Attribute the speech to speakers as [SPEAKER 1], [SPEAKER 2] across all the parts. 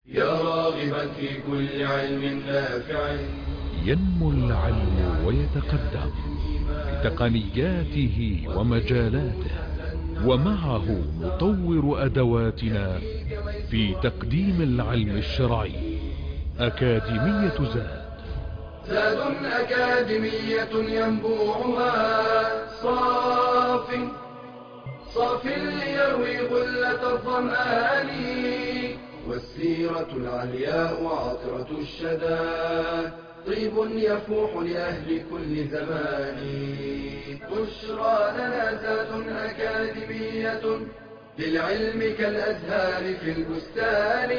[SPEAKER 1] يا راغبا في كل علم نافع.
[SPEAKER 2] ينمو العلم ويتقدم بتقنياته ومجالاته، ومعه نطور أدواتنا في تقديم العلم الشرعي. أكاديمية
[SPEAKER 1] زاد أكاديمية ينبوعها صاف ليروي غلة الظمآن، والسيرة العلياء عطرة الشدى، طيب يفوح لأهل كل زمان. بشرى لنا زاد أكاديمية للعلم كالأزهار في البستان.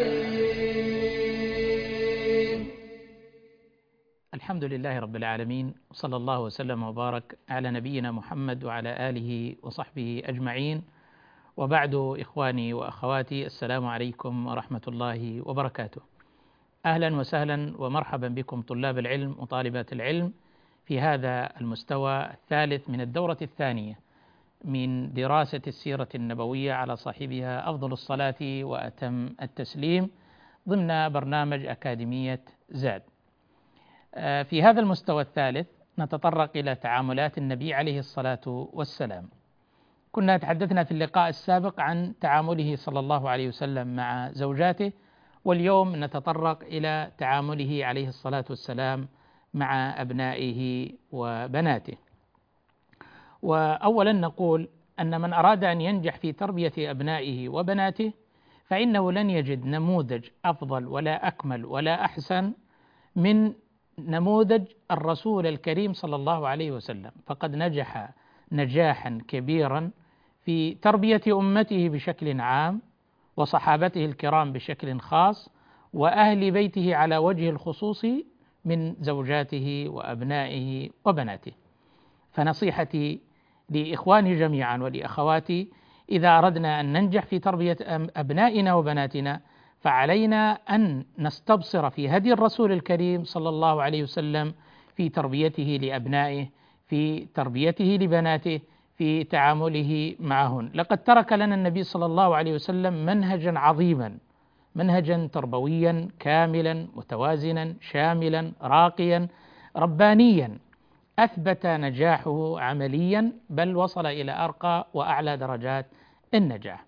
[SPEAKER 3] الحمد لله رب العالمين، وصلى الله وسلم وبارك على نبينا محمد وعلى آله وصحبه أجمعين، وبعد. إخواني وأخواتي، السلام عليكم ورحمة الله وبركاته. أهلا وسهلا ومرحبا بكم طلاب العلم وطالبات العلم في هذا المستوى الثالث من الدورة الثانية من دراسة السيرة النبوية على صاحبها أفضل الصلاة وأتم التسليم ضمن برنامج أكاديمية زاد. في هذا المستوى الثالث نتطرق إلى تعاملات النبي عليه الصلاة والسلام. كنا تحدثنا في اللقاء السابق عن تعامله صلى الله عليه وسلم مع زوجاته، واليوم نتطرق إلى تعامله عليه الصلاة والسلام مع أبنائه وبناته. وأولا نقول أن من أراد أن ينجح في تربية أبنائه وبناته فإنه لن يجد نموذج أفضل ولا أكمل ولا أحسن من نموذج الرسول الكريم صلى الله عليه وسلم، فقد نجح نجاحا كبيرا في تربية أمته بشكل عام، وصحابته الكرام بشكل خاص، وأهل بيته على وجه الخصوص من زوجاته وأبنائه وبناته. فنصيحتي لإخواني جميعا ولأخواتي، إذا أردنا أن ننجح في تربية أبنائنا وبناتنا فعلينا أن نستبصر في هدي الرسول الكريم صلى الله عليه وسلم في تربيته لأبنائه، في تربيته لبناته، في تعامله معهن. لقد ترك لنا النبي صلى الله عليه وسلم منهجا عظيما، منهجا تربويا كاملا متوازنا شاملا راقيا ربانيا، أثبت نجاحه عمليا، بل وصل إلى أرقى وأعلى درجات النجاح.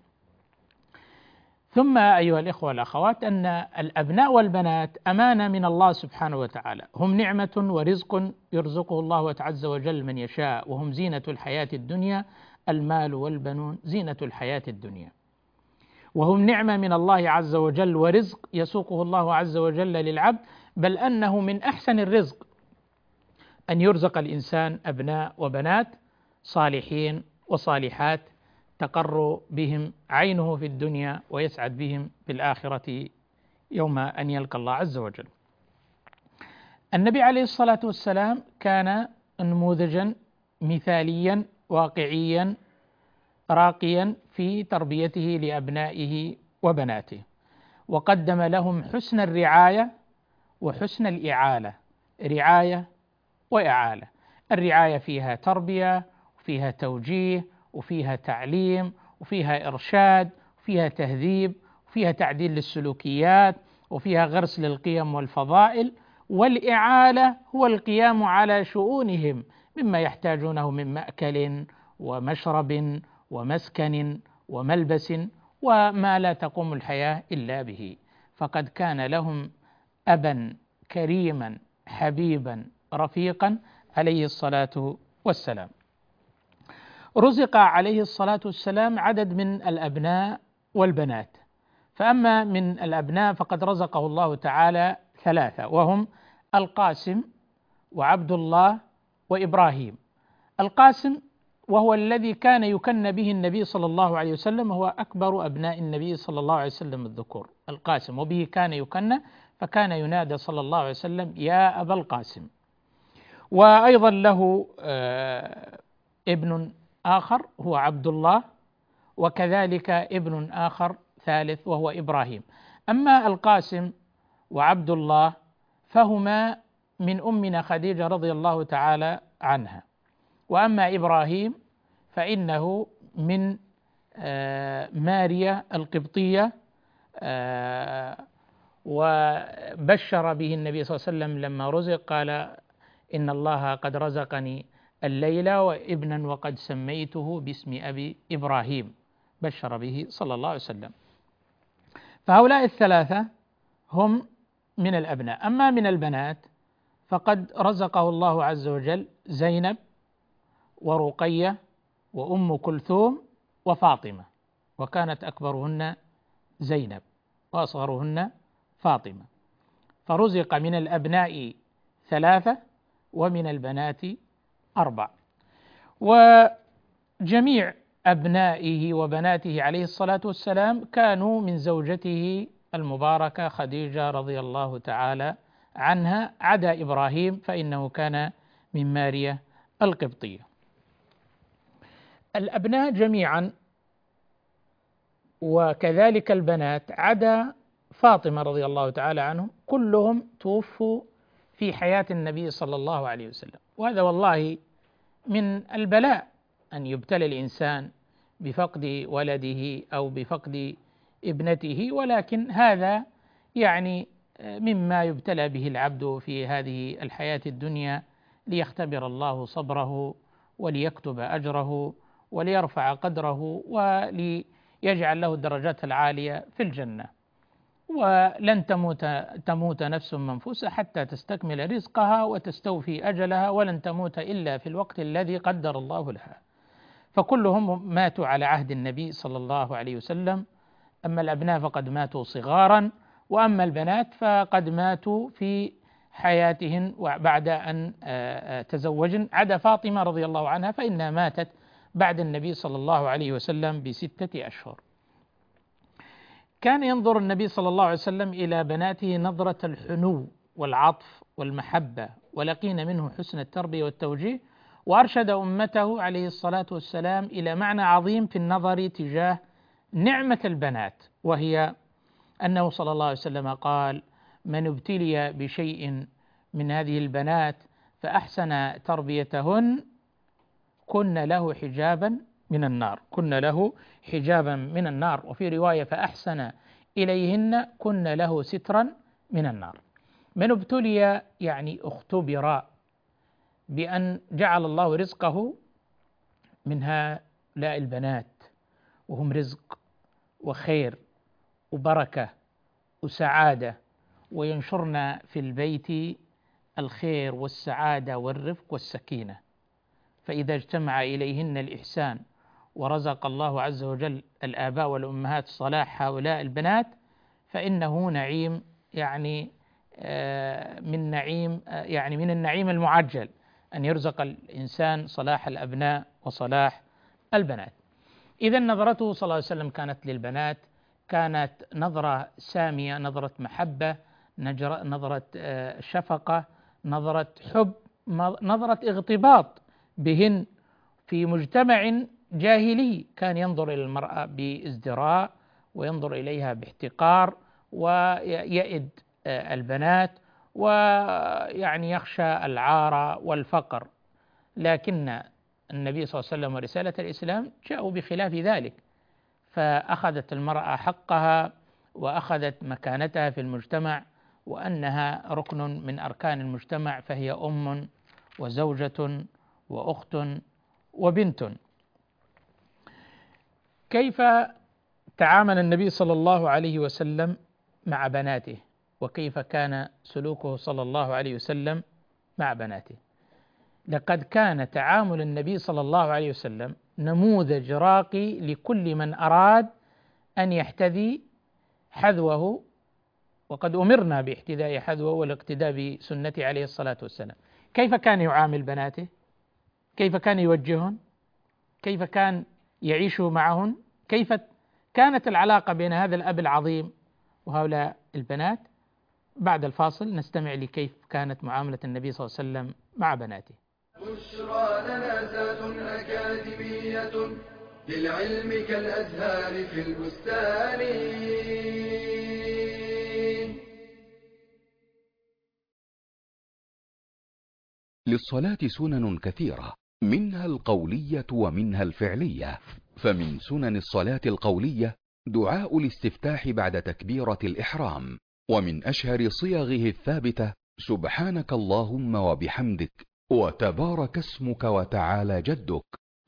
[SPEAKER 3] ثم أيها الإخوة والأخوات، أن الأبناء والبنات أمانة من الله سبحانه وتعالى، هم نعمة ورزق يرزقه الله عز وجل من يشاء، وهم زينة الحياة الدنيا، المال والبنون زينة الحياة الدنيا. وهم نعمة من الله عز وجل ورزق يسوقه الله عز وجل للعبد، بل أنه من أحسن الرزق أن يرزق الإنسان أبناء وبنات صالحين وصالحات تقر بهم عينه في الدنيا ويسعد بهم في الآخرة يوم أن يلقى الله عز وجل. النبي عليه الصلاة والسلام كان نموذجا مثاليا واقعيا راقيا في تربيته لأبنائه وبناته، وقدم لهم حسن الرعاية وحسن الإعالة، رعاية وإعالة. الرعاية فيها تربية وفيها توجيه وفيها تعليم وفيها إرشاد وفيها تهذيب وفيها تعديل للسلوكيات وفيها غرس للقيم والفضائل. والإعالة هو القيام على شؤونهم مما يحتاجونه من مأكل ومشرب ومسكن وملبس وما لا تقوم الحياة إلا به. فقد كان لهم أبا كريما حبيبا رفيقا عليه الصلاة والسلام. رزق عليه الصلاة والسلام عدد من الأبناء والبنات، فأما من الأبناء فقد رزقه الله تعالى ثلاثة، وهم القاسم وعبد الله وإبراهيم. القاسم وهو الذي كان يكن به النبي صلى الله عليه وسلم، هو أكبر أبناء النبي صلى الله عليه وسلم الذكور، القاسم، وبه كان يكن، فكان ينادى صلى الله عليه وسلم يا أبا القاسم. وأيضا له ابن آخر هو عبد الله، وكذلك ابن آخر ثالث وهو إبراهيم. أما القاسم وعبد الله فهما من أمنا خديجة رضي الله تعالى عنها، وأما إبراهيم فإنه من ماريا القبطية، وبشر به النبي صلى الله عليه وسلم لما رزق، قال إن الله قد رزقني الليلة وابنا وقد سميته باسم أبي إبراهيم، بشر به صلى الله عليه وسلم. فهؤلاء الثلاثة هم من الأبناء. أما من البنات فقد رزقه الله عز وجل زينب ورقية وأم كلثوم وفاطمة، وكانت أكبرهن زينب وأصغرهن فاطمة، فرزق من الأبناء 3 ومن البنات 4. وجميع أبنائه وبناته عليه الصلاة والسلام كانوا من زوجته المباركة خديجة رضي الله تعالى عنها، عدا إبراهيم فإنه كان من ماريا القبطية. الأبناء جميعا وكذلك البنات عدا فاطمة رضي الله تعالى عنهم كلهم توفوا في حياة النبي صلى الله عليه وسلم. وهذا والله من البلاء أن يبتلى الإنسان بفقد ولده أو بفقد ابنته، ولكن هذا يعني مما يبتلى به العبد في هذه الحياة الدنيا ليختبر الله صبره وليكتب أجره وليرفع قدره وليجعل له الدرجات العالية في الجنة. ولن تموت نفس منفوسة حتى تستكمل رزقها وتستوفي أجلها، ولن تموت إلا في الوقت الذي قدر الله لها. فكلهم ماتوا على عهد النبي صلى الله عليه وسلم. أما الأبناء فقد ماتوا صغارا، وأما البنات فقد ماتوا في حياتهن وبعد أن تزوجن، عدا فاطمة رضي الله عنها فإنها ماتت بعد النبي صلى الله عليه وسلم ب6 أشهر. كان ينظر النبي صلى الله عليه وسلم إلى بناته نظرة الحنو والعطف والمحبة، ولقين منه حسن التربية والتوجيه، وأرشد أمته عليه الصلاة والسلام إلى معنى عظيم في النظر تجاه نعمة البنات، وهي أنه صلى الله عليه وسلم قال: من ابتلي بشيء من هذه البنات فأحسن تربيتهن كن له حجابا من النار، كن له حجابا من النار. وفي رواية: فأحسن إليهن كن له سترا من النار. من ابتلي يعني اختبر بأن جعل الله رزقه من هؤلاء البنات، وهم رزق وخير وبركة وسعادة، وينشرن في البيت الخير والسعادة والرفق والسكينة. فإذا اجتمع إليهن الإحسان ورزق الله عز وجل الآباء والأمهات صلاح هؤلاء البنات فإنه نعيم، يعني من النعيم المعجل أن يرزق الإنسان صلاح الأبناء وصلاح البنات. إذا نظرته صلى الله عليه وسلم كانت للبنات كانت نظرة سامية، نظرة محبة، نظرة شفقة، نظرة حب، نظرة اغتباط بهن. في مجتمع جاهلي كان ينظر إلى المرأة بازدراء وينظر إليها باحتقار ويئد البنات ويعني يخشى العار والفقر. لكن النبي صلى الله عليه وسلم ورسالة الإسلام جاءوا بخلاف ذلك، فأخذت المرأة حقها وأخذت مكانتها في المجتمع، وأنها ركن من أركان المجتمع، فهي أم وزوجة وأخت وبنت. كيف تعامل النبي صلى الله عليه وسلم مع بناته، وكيف كان سلوكه صلى الله عليه وسلم مع بناته؟ لقد كان تعامل النبي صلى الله عليه وسلم نموذج راقي لكل من أراد أن يحتذي حذوه، وقد أمرنا باحتذاء حذوه والاقتداء بسنته عليه الصلاة والسلام. كيف كان يعامل بناته؟ كيف كان يوجههن؟ كيف كان يعيش معهن؟ كيف كانت العلاقة بين هذا الأب العظيم وهؤلاء البنات؟ بعد الفاصل نستمع لكيف كانت معاملة النبي صلى الله عليه وسلم مع بناته.
[SPEAKER 1] بشرى لنا ذات أكاديمية للعلم كالأزهار في البستان.
[SPEAKER 4] للصلاة سنن كثيرة، منها القولية ومنها الفعلية. فمن سنن الصلاة القولية دعاء الاستفتاح بعد تكبيرة الإحرام، ومن أشهر صيغه الثابتة سبحانك اللهم وبحمدك، وتبارك اسمك وتعالى جدك،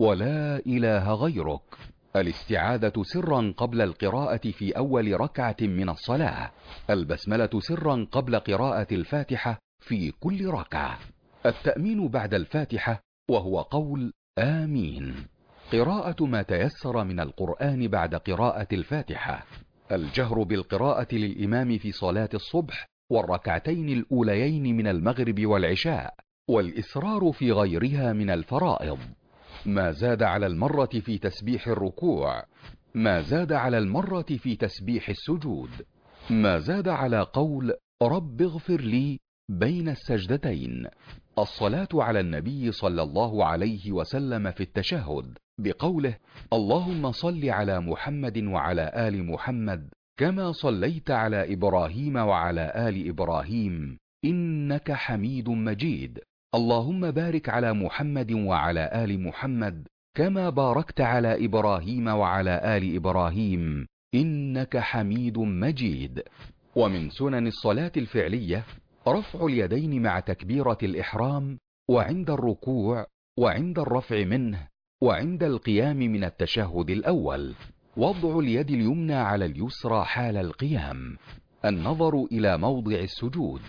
[SPEAKER 4] ولا إله غيرك. الاستعاذة سرا قبل القراءة في أول ركعة من الصلاة. البسملة سرا قبل قراءة الفاتحة في كل ركعة. التأمين بعد الفاتحة وهو قول آمين. قراءة ما تيسر من القرآن بعد قراءة الفاتحة. الجهر بالقراءة للإمام في صلاة الصبح والركعتين الأوليين من المغرب والعشاء، والإسرار في غيرها من الفرائض. ما زاد على المرة في تسبيح الركوع، ما زاد على المرة في تسبيح السجود، ما زاد على قول رب اغفر لي بين السجدتين. الصلاة على النبي صلى الله عليه وسلم في التشهد بقوله اللهم صل على محمد وعلى آل محمد كما صليت على إبراهيم وعلى آل إبراهيم إنك حميد مجيد. اللهم بارك على محمد وعلى آل محمد كما باركت على إبراهيم وعلى آل إبراهيم إنك حميد مجيد. ومن سنن الصلاة الفعلية رفع اليدين مع تكبيرة الإحرام، وعند الركوع، وعند الرفع منه، وعند القيام من التشهد الأول. وضع اليد اليمنى على اليسرى حال القيام. النظر إلى موضع السجود.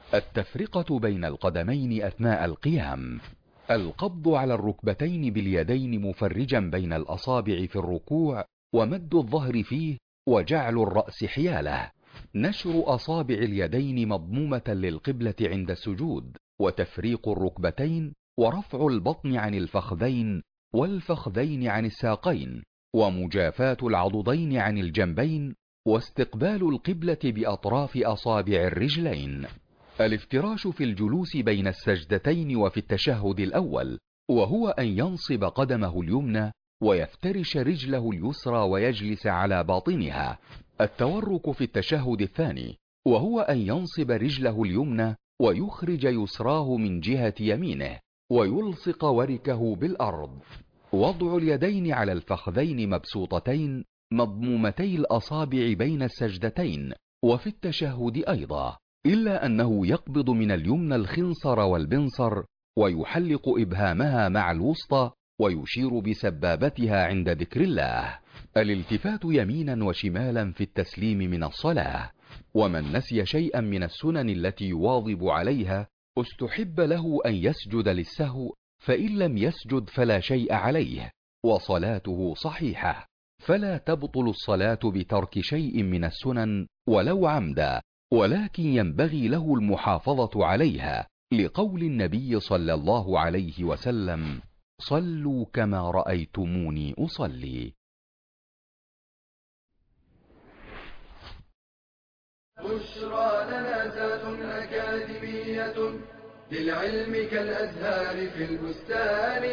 [SPEAKER 4] التفرقة بين القدمين أثناء القيام. القبض على الركبتين باليدين مفرجا بين الأصابع في الركوع، ومد الظهر فيه، وجعل الرأس حياله. نشر أصابع اليدين مضمومة للقبلة عند السجود، وتفريق الركبتين، ورفع البطن عن الفخذين، والفخذين عن الساقين، ومجافاة العضدين عن الجنبين، واستقبال القبلة بأطراف أصابع الرجلين. الافتراش في الجلوس بين السجدتين وفي التشهد الأول، وهو أن ينصب قدمه اليمنى ويفترش رجله اليسرى ويجلس على باطنها. التورك في التشهد الثاني، وهو أن ينصب رجله اليمنى ويخرج يسراه من جهة يمينه ويلصق وركه بالأرض. وضع اليدين على الفخذين مبسوطتين مضمومتي الأصابع بين السجدتين وفي التشهد أيضا، إلا أنه يقبض من اليمنى الخنصر والبنصر، ويحلق إبهامها مع الوسطى، ويشير بسبابتها عند ذكر الله. الالتفات يمينا وشمالا في التسليم من الصلاة. ومن نسي شيئا من السنن التي يواظب عليها استحب له أن يسجد للسهو، فإن لم يسجد فلا شيء عليه، وصلاته صحيحة. فلا تبطل الصلاة بترك شيء من السنن ولو عمدا، ولكن ينبغي له المحافظة عليها، لقول النبي صلى الله عليه وسلم صلوا كما رأيتموني أصلي.
[SPEAKER 1] بشرى لنا ذات أكاديمية للعلم كالأزهار في البستان.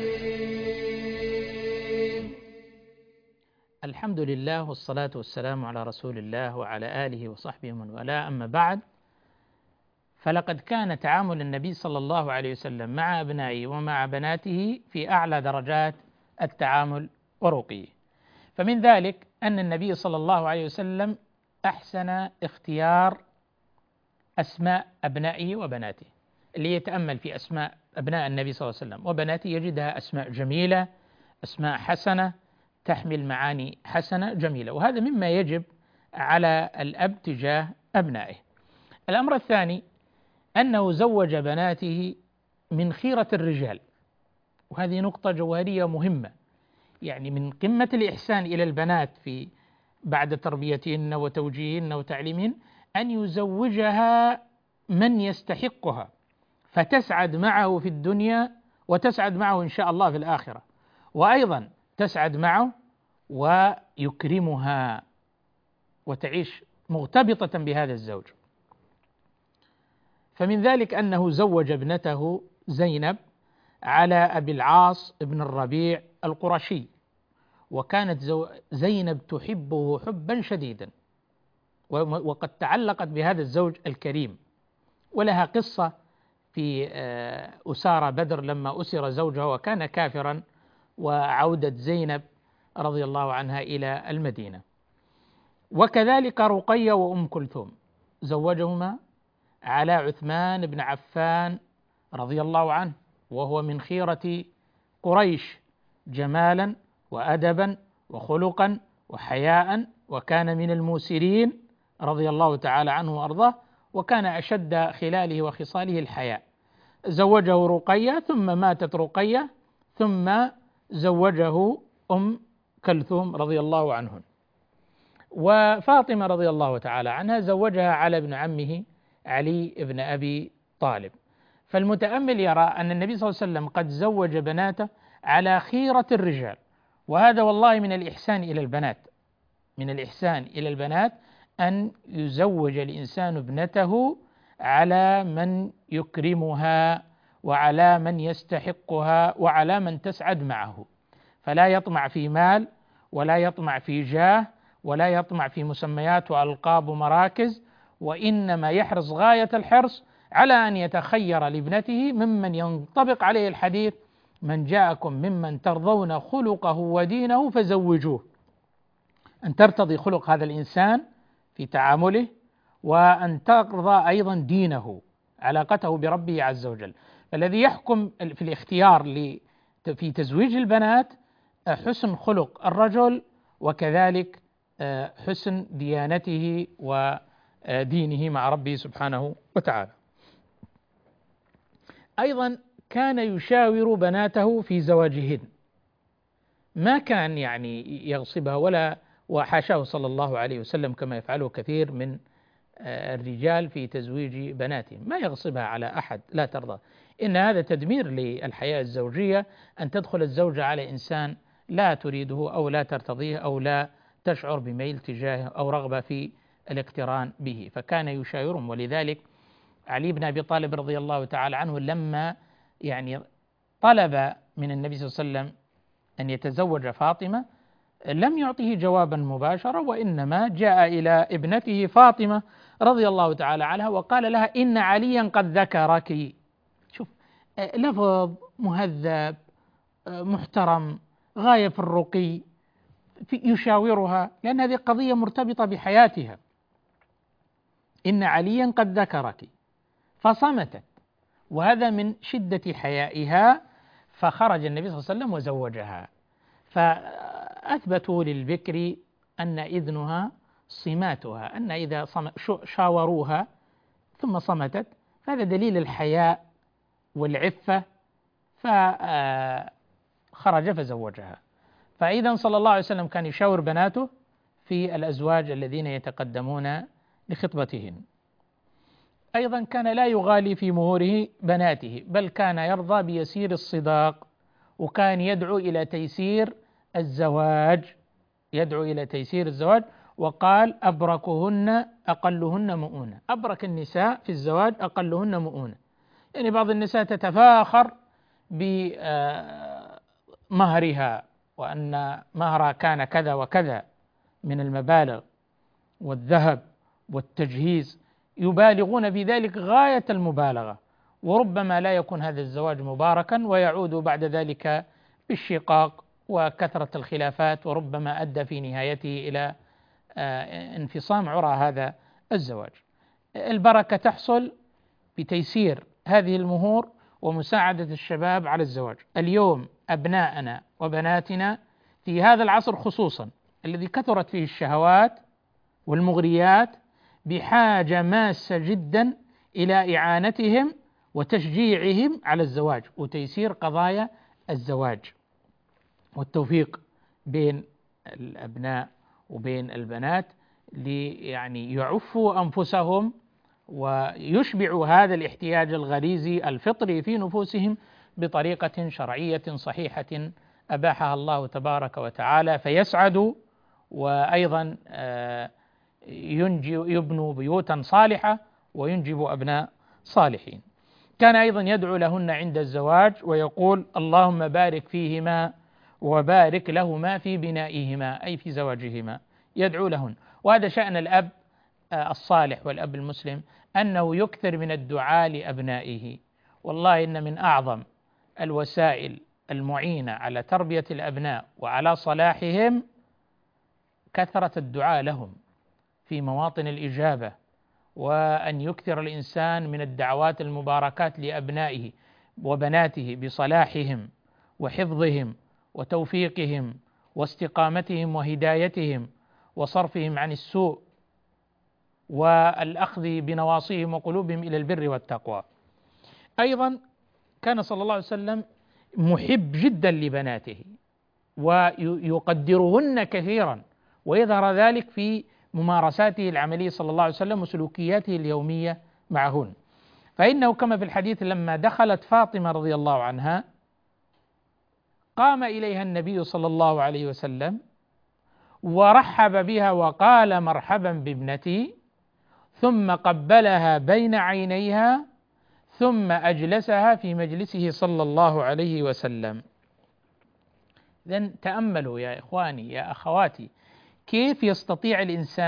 [SPEAKER 3] الحمد لله والصلاة والسلام على رسول الله وعلى آله وصحبه ومن والاه، أما بعد، فلقد كان تعامل النبي صلى الله عليه وسلم مع أبنائه ومع بناته في أعلى درجات التعامل ورقيه. فمن ذلك أن النبي صلى الله عليه وسلم أحسن اختيار أسماء أبنائه وبناته. اللي يتأمل في أسماء أبناء النبي صلى الله عليه وسلم وبناته يجدها أسماء جميلة، أسماء حسنة تحمل معاني حسنة جميلة، وهذا مما يجب على الأب تجاه أبنائه. الأمر الثاني أنه زوج بناته من خيرة الرجال، وهذه نقطة جوهرية مهمة. يعني من قمة الإحسان إلى البنات في بعد تربيتهن وتوجيههن وتعليمهن أن يزوجها من يستحقها، فتسعد معه في الدنيا وتسعد معه إن شاء الله في الآخرة، وأيضا تسعد معه ويكرمها وتعيش مغتبطة بهذا الزوج. فمن ذلك أنه زوج ابنته زينب على أبي العاص بن الربيع القرشي، وكانت زينب تحبه حبا شديدا، وقد تعلقت بهذا الزوج الكريم. ولها قصة في أسارى بدر لما أسر زوجها وكان كافرا، وعودة زينب رضي الله عنها إلى المدينة. وكذلك رقية وأم كلثوم زوجهما على عثمان بن عفان رضي الله عنه، وهو من خيرة قريش جمالا وأدبا وخلقا وحياء، وكان من الموسرين رضي الله تعالى عنه وأرضاه، وكان أشد خلاله وخصاله الحياء. زوجه رقية ثم ماتت رقية، ثم زوجه أم كلثوم رضي الله عنهن. وفاطمة رضي الله تعالى عنها زوجها على ابن عمه علي بن أبي طالب. فالمتأمل يرى أن النبي صلى الله عليه وسلم قد زوج بناته على خيرة الرجال، وهذا والله من الإحسان إلى البنات، من الإحسان إلى البنات أن يزوج الإنسان ابنته على من يكرمها وعلى من يستحقها وعلى من تسعد معه، فلا يطمع في مال ولا يطمع في جاه ولا يطمع في مسميات وألقاب ومراكز، وإنما يحرص غاية الحرص على أن يتخير لابنته ممن ينطبق عليه الحديث: من جاءكم ممن ترضون خلقه ودينه فزوجوه. أن ترتضي خلق هذا الإنسان في تعامله، وأن ترضى أيضا دينه، علاقته بربه عز وجل. فالذي يحكم في الاختيار في تزويج البنات حسن خلق الرجل، وكذلك حسن ديانته ودينه مع ربه سبحانه وتعالى. أيضا كان يشاور بناته في زواجهن، ما كان يعني يغصبها ولا، وحاشاه صلى الله عليه وسلم كما يفعله كثير من الرجال في تزويج بناتهم، ما يغصبها على أحد لا ترضى. إن هذا تدمير للحياة الزوجية، أن تدخل الزوجة على إنسان لا تريده أو لا ترتضيه أو لا تشعر بميل تجاهه أو رغبة في الاقتران به، فكان يشاورهم. ولذلك علي بن أبي طالب رضي الله تعالى عنه لما يعني طلب من النبي صلى الله عليه وسلم أن يتزوج فاطمة لم يعطه جوابا مباشرا، وإنما جاء إلى ابنته فاطمة رضي الله تعالى عنها وقال لها: إن عليا قد ذكرك. شوف، لفظ مهذب محترم غاية في الرقي، يشاورها لأن هذه قضية مرتبطة بحياتها. إن عليا قد ذكرك، فصمتت، وهذا من شدة حيائها، فخرج النبي صلى الله عليه وسلم وزوجها. فأثبتوا للبكر أن إذنها صماتها، أن إذا شاوروها ثم صمتت فهذا دليل الحياء والعفة، فخرج فزوجها. فإذا صلى الله عليه وسلم كان يشاور بناته في الأزواج الذين يتقدمون لخطبتهن. أيضا كان لا يغالي في مهوره بناته، بل كان يرضى بيسير الصداق، وكان يدعو إلى تيسير الزواج، يدعو إلى تيسير الزواج. وقال: أبركهن أقلهن مؤونة. أبرك النساء في الزواج أقلهن مؤونة، يعني بعض النساء تتفاخر بمهرها وأن مهرها كان كذا وكذا من المبالغ والذهب والتجهيز، يبالغون في ذلك غاية المبالغة، وربما لا يكون هذا الزواج مباركا ويعود بعد ذلك بالشقاق وكثرة الخلافات، وربما أدى في نهايته إلى انفصام عرى هذا الزواج. البركة تحصل بتيسير هذه المهور ومساعدة الشباب على الزواج. اليوم أبناءنا وبناتنا في هذا العصر خصوصا الذي كثرت فيه الشهوات والمغريات بحاجة ماسة جدا إلى إعانتهم وتشجيعهم على الزواج وتيسير قضايا الزواج والتوفيق بين الأبناء وبين البنات، يعني يعفوا أنفسهم ويشبعوا هذا الاحتياج الغريزي الفطري في نفوسهم بطريقة شرعية صحيحة أباحها الله تبارك وتعالى، فيسعدوا وأيضا يبنوا بيوتا صالحة وينجبوا أبناء صالحين. كان أيضا يدعو لهن عند الزواج ويقول: اللهم بارك فيهما وبارك لهما في بنائهما، أي في زواجهما، يدعو لهن. وهذا شأن الأب الصالح والأب المسلم، أنه يكثر من الدعاء لأبنائه. والله إن من أعظم الوسائل المعينة على تربية الأبناء وعلى صلاحهم كثرة الدعاء لهم في مواطن الإجابة وأن يكثر الإنسان من الدعوات المباركات لأبنائه وبناته بصلاحهم وحفظهم وتوفيقهم واستقامتهم وهدايتهم وصرفهم عن السوء والأخذ بنواصيهم وقلوبهم إلى البر والتقوى. أيضا كان صلى الله عليه وسلم محب جدا لبناته ويقدرهن كثيرا، ويظهر ذلك في ممارساته العملية صلى الله عليه وسلم وسلوكياته اليومية معهن. فإنه كما في الحديث لما دخلت فاطمة رضي الله عنها قام إليها النبي صلى الله عليه وسلم ورحب بها وقال مرحبا بابنتي، ثم قبلها بين عينيها ثم أجلسها في مجلسه صلى الله عليه وسلم. إذن تأملوا يا إخواني يا أخواتي كيف يستطيع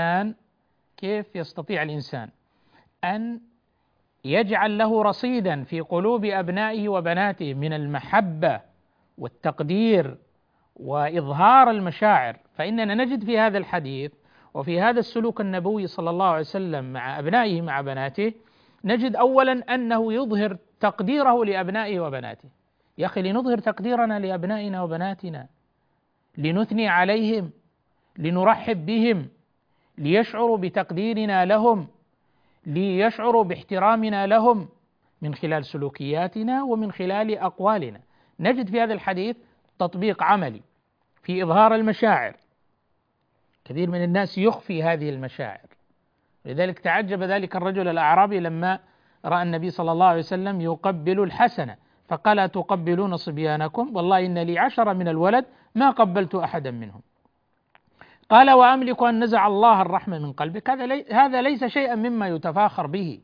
[SPEAKER 3] الإنسان أن يجعل له رصيدا في قلوب أبنائه وبناته من المحبة والتقدير وإظهار المشاعر. فإننا نجد في هذا الحديث وفي هذا السلوك النبوي صلى الله عليه وسلم مع أبنائه مع بناته، نجد أولا أنه يظهر تقديره لأبنائه وبناته. يا أخي لنظهر تقديرنا لأبنائنا وبناتنا، لنثني عليهم، لنرحب بهم، ليشعروا بتقديرنا لهم، ليشعروا باحترامنا لهم من خلال سلوكياتنا ومن خلال أقوالنا. نجد في هذا الحديث تطبيق عملي في إظهار المشاعر. كثير من الناس يخفي هذه المشاعر، لذلك تعجب ذلك الرجل الأعرابي لما رأى النبي صلى الله عليه وسلم يقبل الحسن فقال أتقبلون صبيانكم؟ والله إن لي 10 من الولد ما قبلت أحدا منهم. قال وأملك أن نزع الله الرحمة من قلبك؟ هذا ليس شيئا مما يتفاخر به،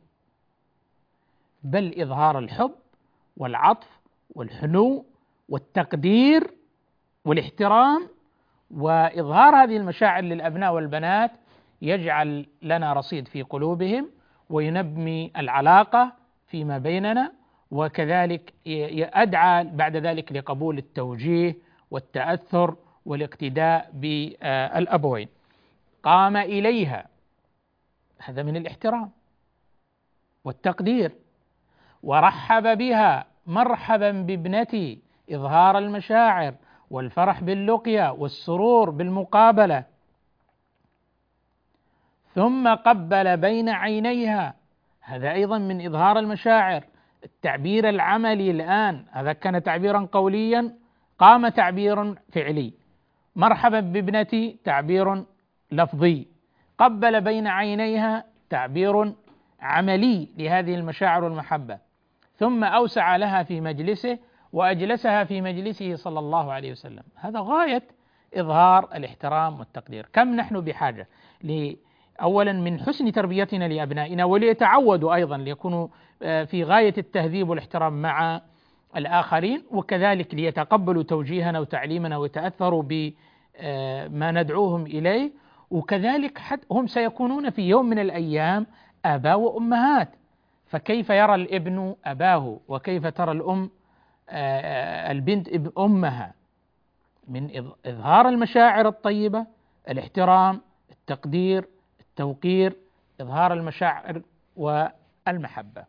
[SPEAKER 3] بل إظهار الحب والعطف والحنو والتقدير والاحترام وإظهار هذه المشاعر للأبناء والبنات يجعل لنا رصيد في قلوبهم وينمي العلاقة فيما بيننا، وكذلك أدعى بعد ذلك لقبول التوجيه والتأثر والاقتداء بالأبوين. قام إليها، هذا من الاحترام والتقدير، ورحب بها مرحبا بابنتي، إظهار المشاعر والفرح باللقيا والسرور بالمقابلة. ثم قبل بين عينيها، هذا أيضا من إظهار المشاعر. التعبير العملي الآن هذا كان تعبيرا قوليا، قام تعبير فعلي. مرحبا بابنتي تعبير لفظي، قبل بين عينيها تعبير عملي لهذه المشاعر والمحبة. ثم أوسع لها في مجلسه وأجلسها في مجلسه صلى الله عليه وسلم. هذا غاية إظهار الاحترام والتقدير. كم نحن بحاجة أولا من حسن تربيتنا لأبنائنا، وليتعودوا أيضا ليكونوا في غاية التهذيب والاحترام مع الآخرين، وكذلك ليتقبلوا توجيهنا وتعليمنا ويتأثروا بما ندعوهم إليه. وكذلك هم سيكونون في يوم من الأيام آباء وأمهات، فكيف يرى الابن أباه وكيف ترى الأم البنت أمها؟ من إظهار المشاعر الطيبة، الاحترام، التقدير، التوقير، إظهار المشاعر والمحبة.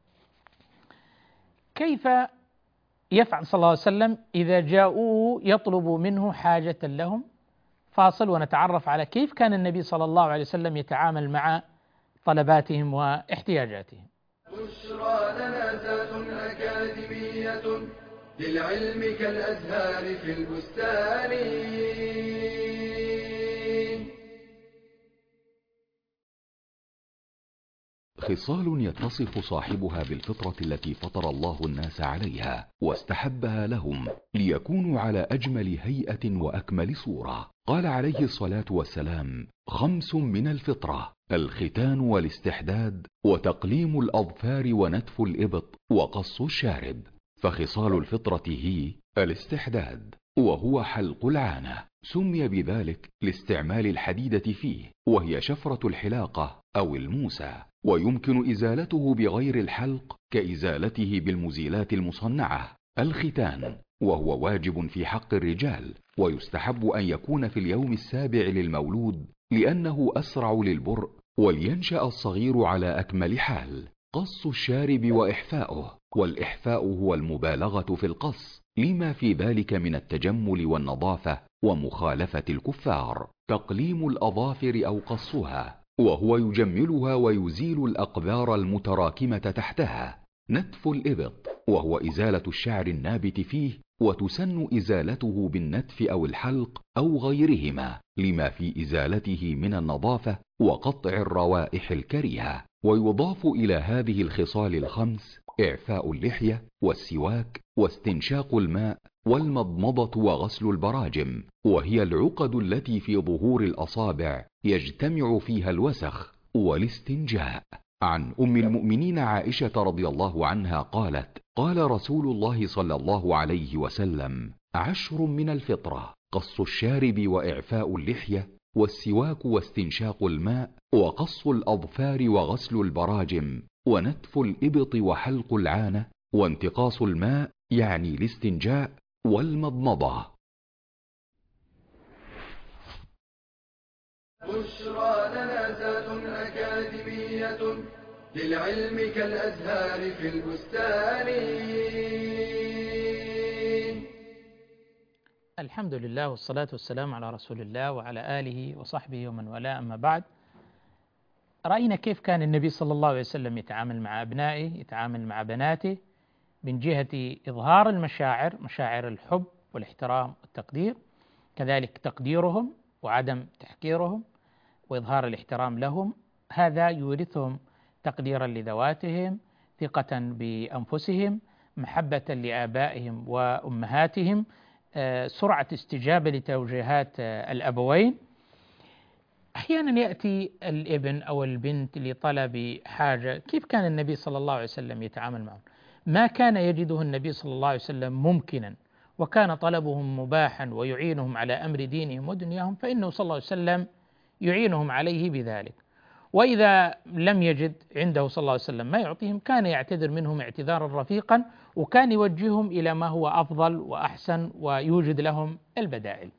[SPEAKER 3] كيف يفعل صلى الله عليه وسلم إذا جاءوه يطلب منه حاجة لهم؟ فاصل ونتعرف على كيف كان النبي صلى الله عليه وسلم يتعامل مع طلباتهم واحتياجاتهم.
[SPEAKER 1] بشرى لنا ذات أكاديمية للعلم كالأزهار في البستان.
[SPEAKER 4] خصال يتصف صاحبها بالفطرة التي فطر الله الناس عليها واستحبها لهم ليكونوا على أجمل هيئة وأكمل صورة. قال عليه الصلاة والسلام: 5 من الفطرة: الختان والاستحداد وتقليم الأظفار ونتف الإبط وقص الشارب. فخصال الفطرة هي الاستحداد، وهو حلق العانة، سمي بذلك لاستعمال الحديدة فيه، وهي شفرة الحلاقة أو الموسى، ويمكن إزالته بغير الحلق كإزالته بالمزيلات المصنعة. الختان وهو واجب في حق الرجال، ويستحب أن يكون في اليوم 7 للمولود لأنه أسرع للبرء ولينشأ الصغير على أكمل حال. قص الشارب وإحفاؤه، والإحفاء هو المبالغة في القص لما في ذلك من التجمل والنظافة ومخالفة الكفار. تقليم الأظافر أو قصها، وهو يجملها ويزيل الأقذار المتراكمة تحتها. نتف الإبط، وهو إزالة الشعر النابت فيه، وتسن إزالته بالنتف أو الحلق أو غيرهما لما في إزالته من النظافة وقطع الروائح الكريهة. ويضاف إلى هذه الخصال الخمس إعفاء اللحية والسواك واستنشاق الماء والمضمضة وغسل البراجم، وهي العقد التي في ظهور الأصابع يجتمع فيها الوسخ، والاستنجاء. عن أم المؤمنين عائشة رضي الله عنها قالت: قال رسول الله صلى الله عليه وسلم: 10 من الفطرة: قص الشارب وإعفاء اللحية والسواك واستنشاق الماء وقص الأظفار وغسل البراجم ونتف الإبط وحلق العانة وانتقاص الماء يعني الاستنجاء والمضمضة.
[SPEAKER 1] بشرى لنا ذات أكاديمية للعلم كالأزهار في البستان.
[SPEAKER 3] الحمد لله والصلاة والسلام على رسول الله وعلى آله وصحبه ومن والاه، أما بعد. رأينا كيف كان النبي صلى الله عليه وسلم يتعامل مع أبنائه، يتعامل مع بناته من جهة إظهار المشاعر، مشاعر الحب والاحترام والتقدير، كذلك تقديرهم وعدم تحقيرهم وإظهار الاحترام لهم. هذا يورثهم تقديرا لذواتهم، ثقة بأنفسهم، محبة لآبائهم وأمهاتهم، سرعة استجابة لتوجيهات الأبوين. أحيانا يأتي الابن أو البنت لطلب حاجة، كيف كان النبي صلى الله عليه وسلم يتعامل معهم؟ ما كان يجده النبي صلى الله عليه وسلم ممكنا وكان طلبهم مباحا ويعينهم على أمر دينهم ودنياهم، فإنه صلى الله عليه وسلم يعينهم عليه بذلك. وإذا لم يجد عنده صلى الله عليه وسلم ما يعطيهم، كان يعتذر منهم اعتذارا رفيقا، وكان يوجههم إلى ما هو أفضل وأحسن ويوجد لهم البدائل.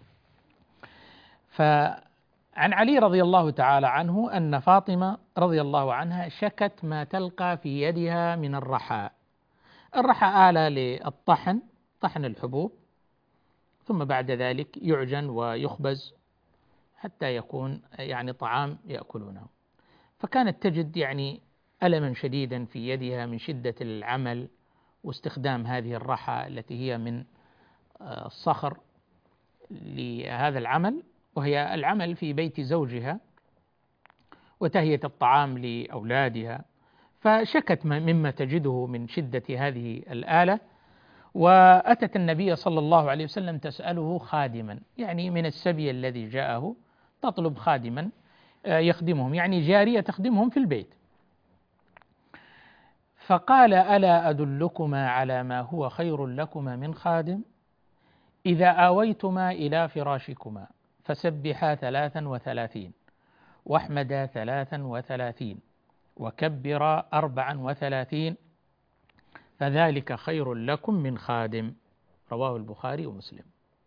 [SPEAKER 3] فعن علي رضي الله تعالى عنه أن فاطمة رضي الله عنها شكت ما تلقى في يدها من الرحى. الرحى آلة للطحن، طحن الحبوب، ثم بعد ذلك يعجن ويخبز حتى يكون يعني طعام يأكلونه. فكانت تجد يعني ألما شديدا في يدها من شدة العمل واستخدام هذه الرحى التي هي من الصخر لهذا العمل، وهي العمل في بيت زوجها وتهيئة الطعام لأولادها. فشكت مما تجده من شدة هذه الآلة، وأتت النبي صلى الله عليه وسلم تسأله خادما، يعني من السبي الذي جاءه تطلب خادما يخدمهم، يعني جارية تخدمهم في البيت. فقال: ألا أدلكما على ما هو خير لكما من خادم؟ إذا آويتما إلى فراشكما فسبحا 33 واحمدا 33 وكبرا 34 فذلك خير لكم من خادم. رواه البخاري ومسلم.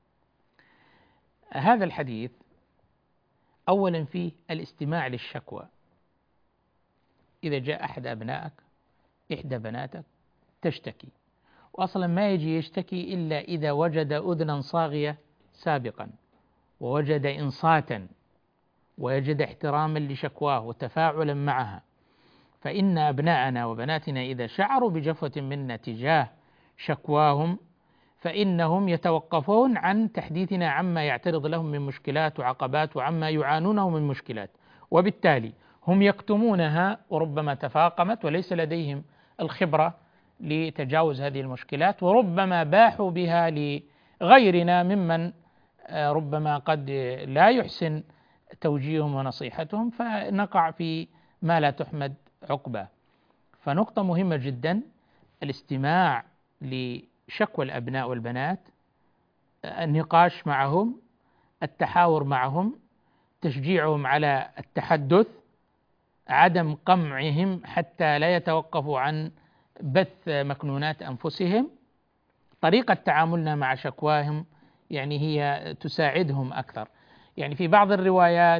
[SPEAKER 3] هذا الحديث أولا فيه الاستماع للشكوى. إذا جاء أحد أبنائك، إحدى بناتك تشتكي، وأصلا ما يجي يشتكي إلا إذا وجد أذنا صاغية سابقا، ووجد إنصاتا، ويجد احتراما لشكواه وتفاعلا معها. فإن أبناءنا وبناتنا إذا شعروا بجفوة منا تجاه شكواهم فإنهم يتوقفون عن تحديثنا عما يعترض لهم من مشكلات وعقبات وعما يعانونه من مشكلات، وبالتالي هم يكتمونها وربما تفاقمت وليس لديهم الخبرة لتجاوز هذه المشكلات، وربما باحوا بها لغيرنا ممن ربما قد لا يحسن توجيههم ونصيحتهم، فنقع في ما لا تحمد عقباه. فنقطة مهمة جدا الاستماع لشكوى الأبناء والبنات، النقاش معهم، التحاور معهم، تشجيعهم على التحدث، عدم قمعهم حتى لا يتوقفوا عن بث مكنونات أنفسهم. طريقة تعاملنا مع شكواهم يعني هي تساعدهم أكثر. يعني في بعض الروايات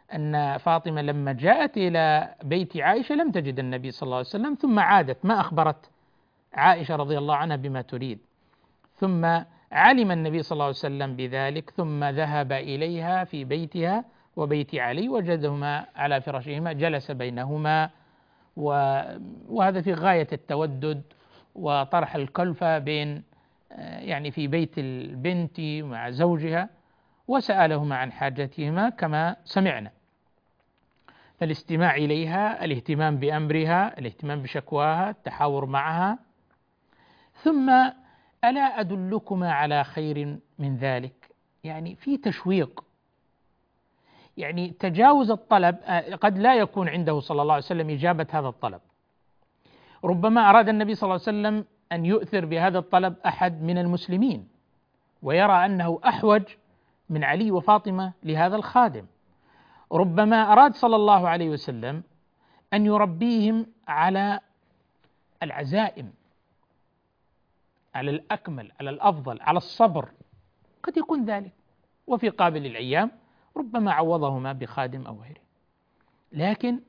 [SPEAKER 3] أن فاطمة لما جاءت إلى بيت عائشة لم تجد النبي صلى الله عليه وسلم، ثم عادت ما أخبرت عائشة رضي الله عنها بما تريد، ثم علم النبي صلى الله عليه وسلم بذلك، ثم ذهب إليها في بيتها وبيت علي، وجدهما على فراشهما، جلس بينهما، وهذا في غاية التودد وطرح الكلفة بين يعني في بيت البنت مع زوجها، وسألهما عن حاجتهما كما سمعنا. فالاستماع إليها، الاهتمام بأمرها، الاهتمام بشكواها، التحاور معها. ثم ألا أدلكما على خير من ذلك، يعني في تشويق، يعني تجاوز الطلب. قد لا يكون عنده صلى الله عليه وسلم إجابة هذا الطلب، ربما أراد النبي صلى الله عليه وسلم أن يؤثر بهذا الطلب أحد من المسلمين، ويرى أنه أحوج من علي وفاطمة لهذا الخادم. ربما أراد صلى الله عليه وسلم أن يربيهم على العزائم، على الأكمل، على الأفضل، على الصبر، قد يكون ذلك. وفي قابل الأيام ربما عوضهما بخادم أو غيره. لكن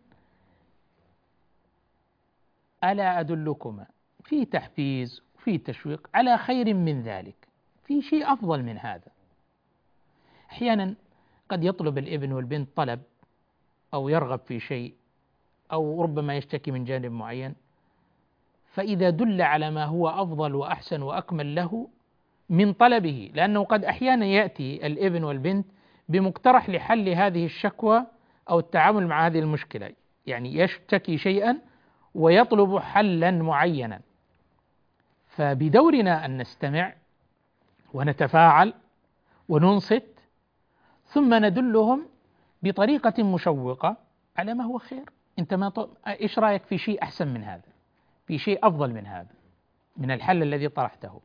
[SPEAKER 3] ألا أدلكما، في تحفيز وفي تشويق على خير من ذلك، في شيء أفضل من هذا. أحيانا قد يطلب الابن والبنت طلب أو يرغب في شيء، أو ربما يشتكي من جانب معين، فإذا دل على ما هو أفضل وأحسن وأكمل له من طلبه، لأنه قد أحيانا يأتي الابن والبنت بمقترح لحل هذه الشكوى أو التعامل مع هذه المشكلة، يعني يشتكي شيئا ويطلب حلا معينا، فبدورنا أن نستمع ونتفاعل وننصت، ثم ندلهم بطريقة مشوقة على ما هو خير. أنت إيش رأيك في شيء أحسن من هذا، في شيء أفضل من هذا، من الحل الذي طرحته؟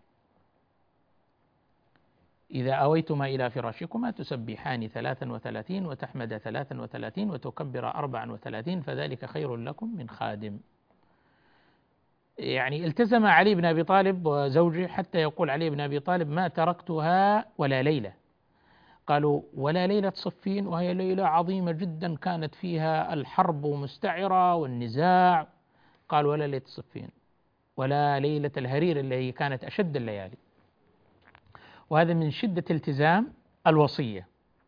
[SPEAKER 3] إذا أويتما إلى فراشكما تسبحان 33 وتحمد 33 وتكبر 34 فذلك خير لكم من خادم. يعني التزم علي بن أبي طالب وزوجه، حتى يقول علي بن أبي طالب: ما تركتها ولا ليلة. قالوا: ولا ليلة صفين، وهي ليلة عظيمة جدا كانت فيها الحرب مستعرة والنزاع. قال: ولا ليلة صفين، ولا ليلة الهرير التي كانت أشد الليالي. وهذا من شدة التزام الوصية.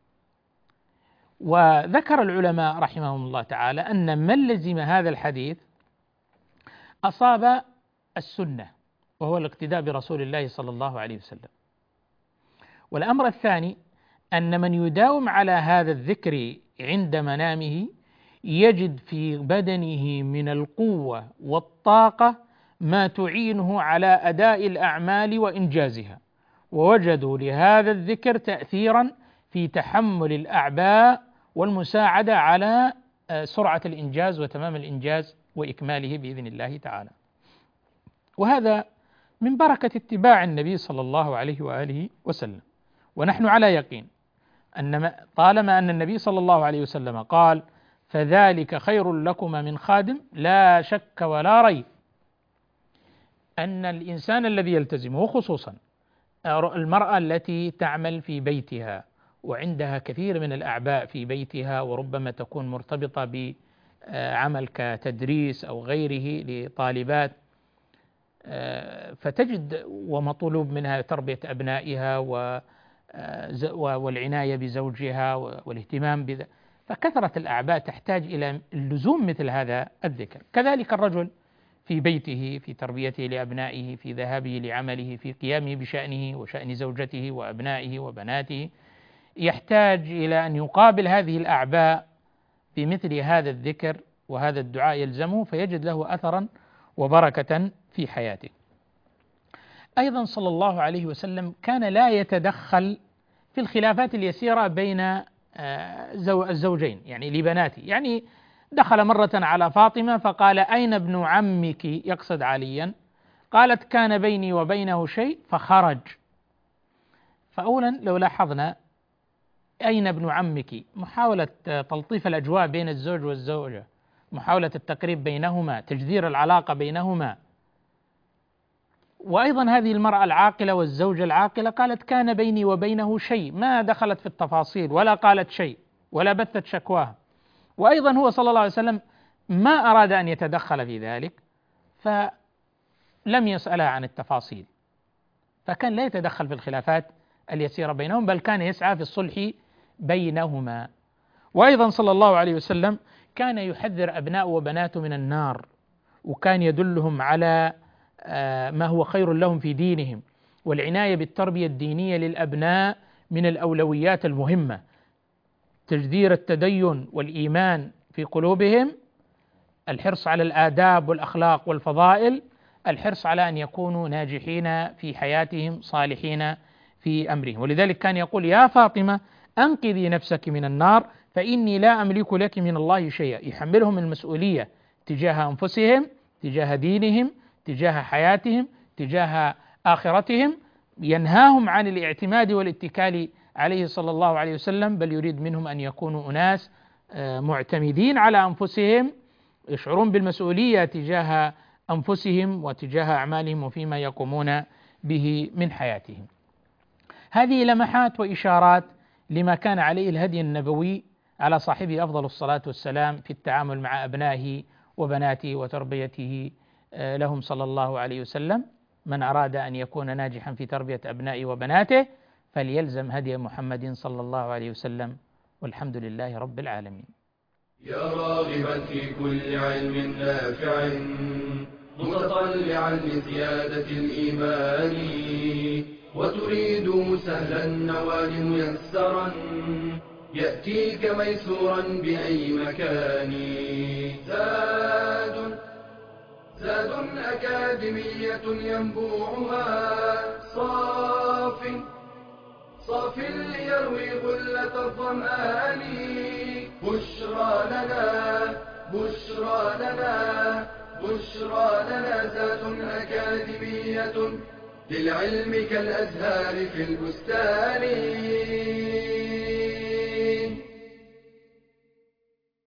[SPEAKER 3] وذكر العلماء رحمهم الله تعالى أن من لزم هذا الحديث أصاب السنة، وهو الاقتداء برسول الله صلى الله عليه وسلم. والأمر الثاني أن من يداوم على هذا الذكر عند منامه يجد في بدنه من القوة والطاقة ما تعينه على أداء الأعمال وإنجازها، ووجدوا لهذا الذكر تأثيرا في تحمل الأعباء والمساعدة على سرعة الإنجاز وتمام الإنجاز وإكماله بإذن الله تعالى. وهذا من بركة اتباع النبي صلى الله عليه وآله وسلم. ونحن على يقين أن طالما أن النبي صلى الله عليه وسلم قال: فذلك خير لكما من خادم، لا شك ولا ريب أن الإنسان الذي يلتزمه، وخصوصا المرأة التي تعمل في بيتها وعندها كثير من الأعباء في بيتها، وربما تكون مرتبطة بعمل كتدريس أو غيره لطالبات، فتجد ومطلوب منها تربية أبنائها والعناية بزوجها والاهتمام بذا، فكثرة الأعباء تحتاج إلى اللزوم مثل هذا الذكر. كذلك الرجل في بيته، في تربيته لأبنائه، في ذهابه لعمله، في قيامه بشأنه وشأن زوجته وأبنائه وبناته، يحتاج إلى أن يقابل هذه الأعباء بمثل هذا الذكر، وهذا الدعاء يلزمه، فيجد له أثرا وبركة في حياته. أيضا صلى الله عليه وسلم كان لا يتدخل في الخلافات اليسيرة بين الزوجين، يعني لبناته. يعني دخل مرة على فاطمة فقال: أين ابن عمك؟ يقصد عليا. قالت: كان بيني وبينه شيء فخرج. فأولا لو لاحظنا أين ابن عمك، محاولة تلطيف الأجواء بين الزوج والزوجة، محاولة التقريب بينهما، تجذير العلاقة بينهما. وأيضا هذه المرأة العاقلة والزوجة العاقلة قالت: كان بيني وبينه شيء، ما دخلت في التفاصيل ولا قالت شيء، ولا بثت شكواها. وأيضا هو صلى الله عليه وسلم ما أراد أن يتدخل في ذلك، فلم يسألها عن التفاصيل، فكان لا يتدخل في الخلافات اليسيرة بينهم، بل كان يسعى في الصلح بينهما. وأيضا صلى الله عليه وسلم كان يحذر أبناء وبناته من النار، وكان يدلهم على ما هو خير لهم في دينهم، والعناية بالتربية الدينية للأبناء من الأولويات المهمة، تجذير التدين والإيمان في قلوبهم، الحرص على الآداب والأخلاق والفضائل، الحرص على أن يكونوا ناجحين في حياتهم صالحين في أمرهم. ولذلك كان يقول: يا فاطمة أنقذي نفسك من النار فإني لا أملك لك من الله شيئا. يحملهم المسؤولية تجاه أنفسهم، تجاه دينهم، تجاه حياتهم، تجاه آخرتهم، ينهاهم عن الاعتماد والاتكال عليه صلى الله عليه وسلم، بل يريد منهم أن يكونوا أناس معتمدين على أنفسهم، يشعرون بالمسؤولية تجاه أنفسهم وتجاه أعمالهم وفيما يقومون به من حياتهم. هذه لمحات وإشارات لما كان عليه الهدي النبوي على صاحبه أفضل الصلاة والسلام في التعامل مع أبنائه وبناته وتربيته لهم صلى الله عليه وسلم. من أراد أن يكون ناجحا في تربية أبنائه وبناته فليلزم هدي محمد صلى الله عليه وسلم، والحمد لله رب العالمين.
[SPEAKER 1] يا راغبا في كل علم نافع متطلعا لزيادة الإيمان، وتريد سهلا النوال ميسرا يأتيك ميسورا بأي مكان. زاد أكاديمية ينبوعها صاف ليروي غلة الظمآن. بشرى لنا زاد أكاديمية للعلم كالأزهار في البستان.